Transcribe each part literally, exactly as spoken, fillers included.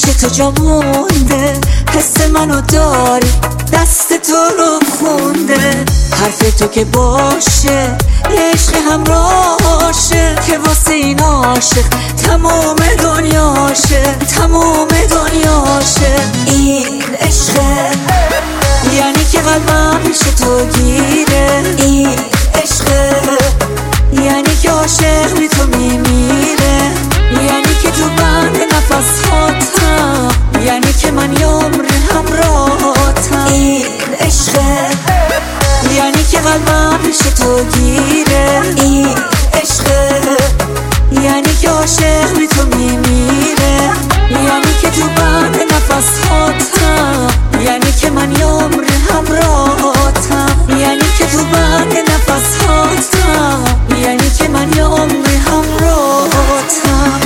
تو جا مونده، حس منو داری، دست تو رو خونده. حرف تو که باشه یه عشق همراشه، که واسه این عاشق تمام دنیاشه، تمام دنیاشه. این عشقه یعنی که قلبم پیش تو گیره، این عشقه یعنی که عاشق بی تو میمیره، یعنی که تو بند نفس هاتم، یعنی که من یه عمر همراهاتم. این عشقه یعنی که قلبم پیش تو گیره، این عشقه یعنی که عاشق بی تو میمیره، یعنی که تو بند نفس هاتم، یعنی که من یه عمر همراهاتم، یعنی که تو بند نفس هاتم، یعنی که من یه عمر همراهاتم.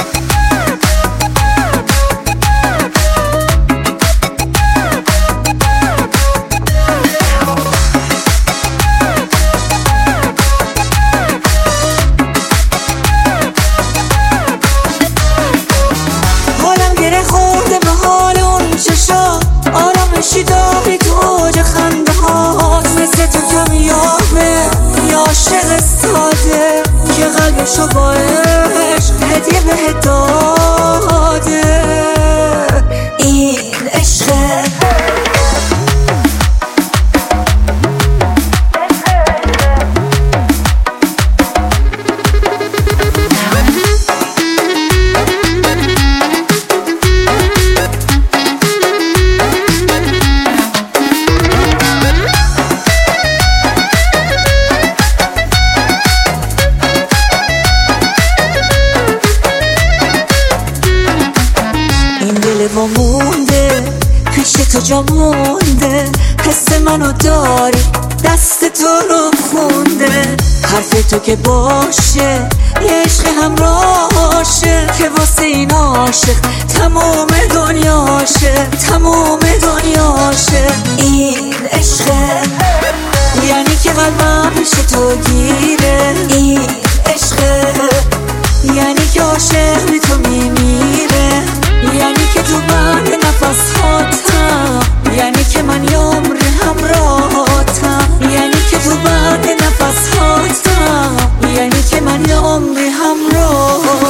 آرامشی داری تو اوج خنده هات، مثل تو کمیابه یا عاشق ساده که قلبشو با عشق هدیه بهت داده. این عشقه و مونده، پیش تو جا مونده، حس منو داری، دست تو رو خونده. حرف تو که باشه یه عشق همراشه، که واسه این عاشق تمام دنیاشه، تمام دنیاشه. این عشقه یعنی که قلبم پیش تو گیره، این عشقه یعنی که عاشق بی تو میمیره، یعنی که تو بند نفس هاتم، یعنی که من یه عمر همراهاتم، یعنی که تو بند نفس هاتم، یعنی که من یه عمر همراهاتم.